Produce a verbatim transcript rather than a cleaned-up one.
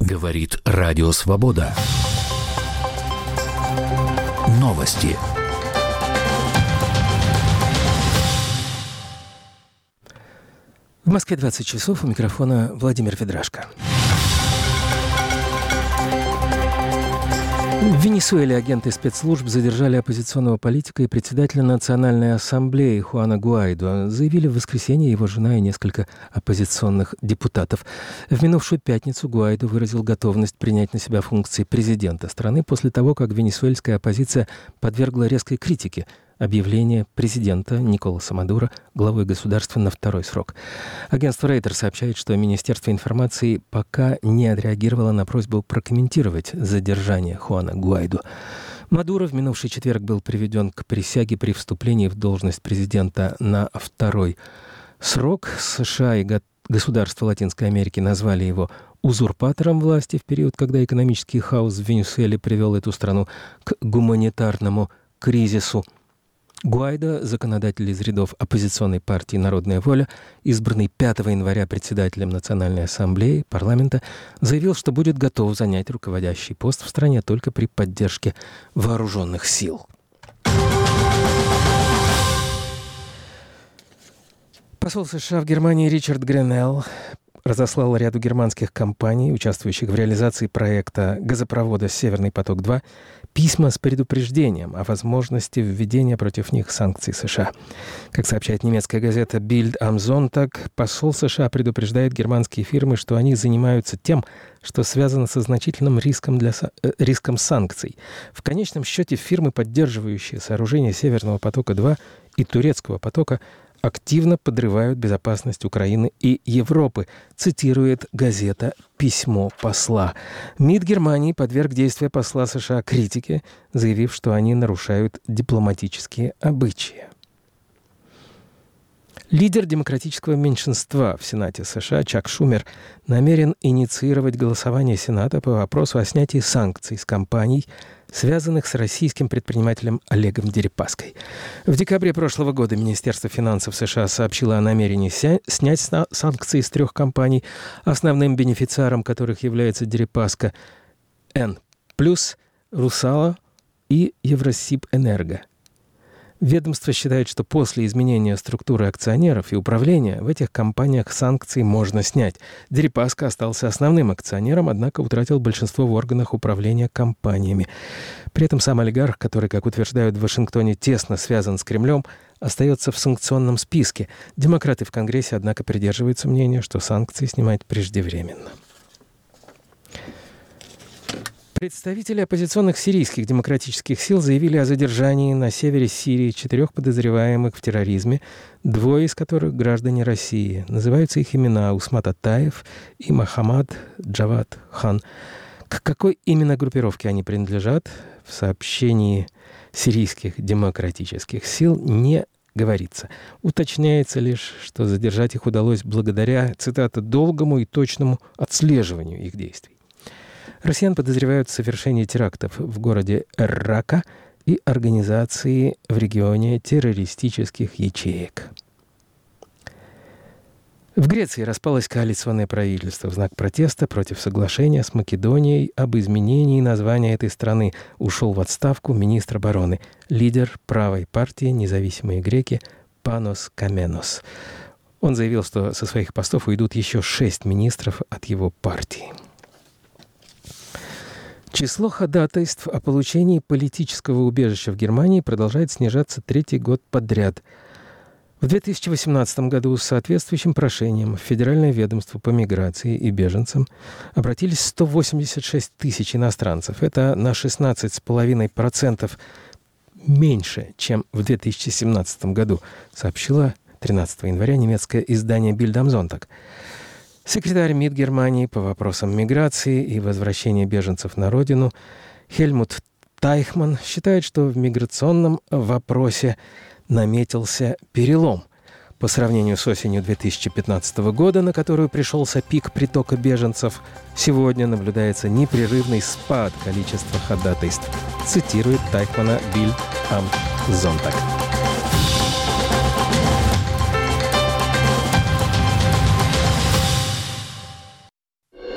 Говорит Радио Свобода. Новости. В Москве двадцать часов, у микрофона Владимир Федрашко. В Венесуэле агенты спецслужб задержали оппозиционного политика и председателя Национальной ассамблеи Хуана Гуайдо. Заявили в воскресенье его жена и несколько оппозиционных депутатов. В минувшую пятницу Гуайдо выразил готовность принять на себя функции президента страны после того, как венесуэльская оппозиция подвергла резкой критике объявление президента Николаса Мадуро главой государства на второй срок. Агентство Рейтер сообщает, что Министерство информации пока не отреагировало на просьбу прокомментировать задержание Хуана Гуайдо. Мадуро в минувший четверг был приведен к присяге при вступлении в должность президента на второй срок. США и государства Латинской Америки назвали его узурпатором власти в период, когда экономический хаос в Венесуэле привел эту страну к гуманитарному кризису. Гуайдо, законодатель из рядов оппозиционной партии «Народная воля», избранный пятого января председателем Национальной ассамблеи парламента, заявил, что будет готов занять руководящий пост в стране только при поддержке вооруженных сил. Посол США в Германии Ричард Гренелл разослал ряду германских компаний, участвующих в реализации проекта газопровода «Северный поток-два», письма с предупреждением о возможности введения против них санкций США. Как сообщает немецкая газета Bild am Sonntag, посол США предупреждает германские фирмы, что они занимаются тем, что связано со значительным риском, для, э, риском санкций. В конечном счете фирмы, поддерживающие сооружение «Северного потока-два» и «Турецкого потока», активно подрывают безопасность Украины и Европы, цитирует газета «Письмо посла». МИД Германии подверг действия посла США критике, заявив, что они нарушают дипломатические обычаи. Лидер демократического меньшинства в Сенате США Чак Шумер намерен инициировать голосование Сената по вопросу о снятии санкций с компаний, связанных с российским предпринимателем Олегом Дерипаской. В декабре прошлого года Министерство финансов США сообщило о намерении ся- снять сна- санкции с трех компаний, основным бенефициаром которых является Дерипаска, Н+, Русала и Евросибэнерго. Ведомство считает, что после изменения структуры акционеров и управления в этих компаниях санкции можно снять. Дерипаска остался основным акционером, однако утратил большинство в органах управления компаниями. При этом сам олигарх, который, как утверждают в Вашингтоне, тесно связан с Кремлем, остается в санкционном списке. Демократы в Конгрессе, однако, придерживаются мнения, что санкции снимать преждевременно. Представители оппозиционных сирийских демократических сил заявили о задержании на севере Сирии четырех подозреваемых в терроризме, двое из которых граждане России. Называются их имена Усмат Атаев и Мохаммад Джавад Хан. К какой именно группировке они принадлежат, в сообщении сирийских демократических сил не говорится. Уточняется лишь, что задержать их удалось благодаря, цитата, «долгому и точному отслеживанию их действий». Россиян подозревают в совершении терактов в городе Рака и организации в регионе террористических ячеек. В Греции распалось коалиционное правительство в знак протеста против соглашения с Македонией об изменении названия этой страны. Ушел в отставку министр обороны, лидер правой партии «Независимые греки» Панос Каменос. Он заявил, что со своих постов уйдут еще шесть министров от его партии. Число ходатайств о получении политического убежища в Германии продолжает снижаться третий год подряд. В две тысячи восемнадцатом году с соответствующим прошением в Федеральное ведомство по миграции и беженцам обратились сто восемьдесят шесть тысяч иностранцев. Это на шестнадцать целых пять десятых процента меньше, чем в две тысячи семнадцатом году, сообщило тринадцатого января немецкое издание Bild am Sonntag. Секретарь МИД Германии по вопросам миграции и возвращения беженцев на родину Хельмут Тайхман считает, что в миграционном вопросе наметился перелом. По сравнению с осенью две тысячи пятнадцатого года, на которую пришелся пик притока беженцев, сегодня наблюдается непрерывный спад количества ходатайств, цитирует Тайхмана Bild am Sonntag.